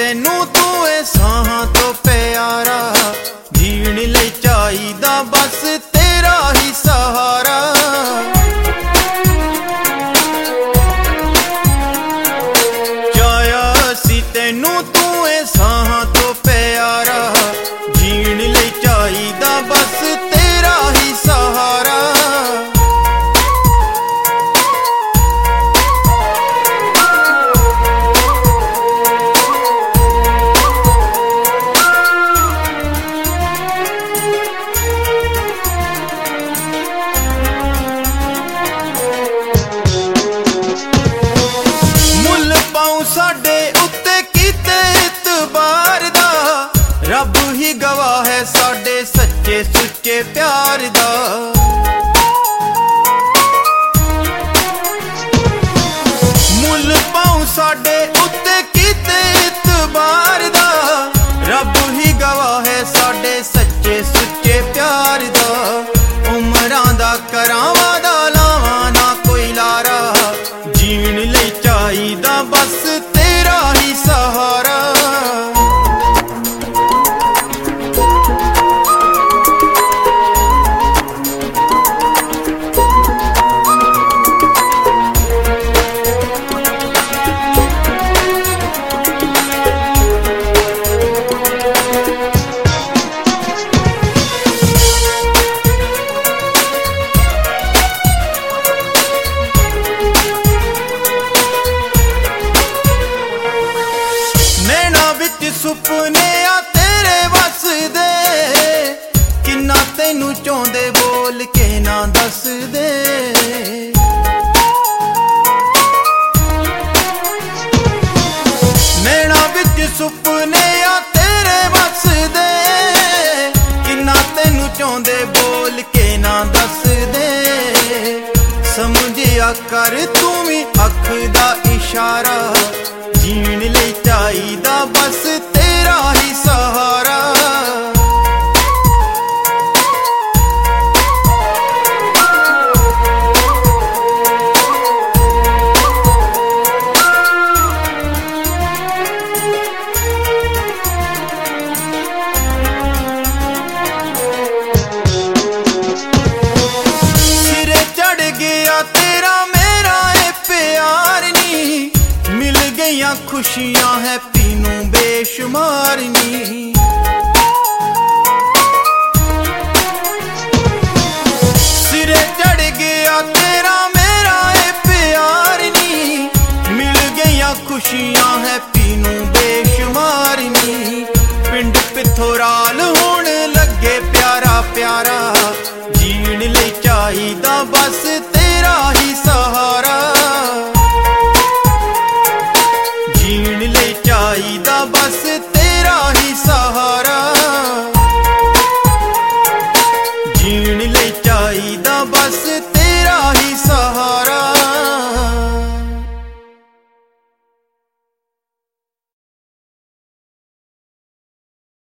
तैनू तू ए साहां तो प्यारा, जीण लई चाहीदा बस तेरा ही सहारा। चाया सी तैनू तू ए साहां तो प्यारा, जीण लई चाहीदा बस तेरा ही सहारा। साडे उत्ते कीते इतबार दा, रब ही गवाह है साडे सच्चे सुच्चे प्यार दा। मुल पाऊं साडे उत्ते कीते इतबार दा, रब ही गवाह है साडे सच्चे सुच्चे प्यार दा। उमरां दा करां वादा लावां ना कोई लारा, जीण लई चाहीदा बस तेरा ही सहारा। सुपने आ तेरे बस दे, किन्ना तैनू चाहुंदे बोल के ना दस दे। नैना विच सुपने आ तेरे बस दे, किन्ना तैनू चाहुंदे बोल के ना दस दे। समझिया कर तू भी अख दा इशारा, जीण लई चाहीदा बस तेरा ही सहारा। सिरे चढ़ गया तेरा मेरा ए प्यार नी, मिल गईयां खुशियां है पीनू बेशुमार नी। सिरे चढ़ गया तेरा मेरा ए प्यार नी, मिल गईयां खुशियां है पीनू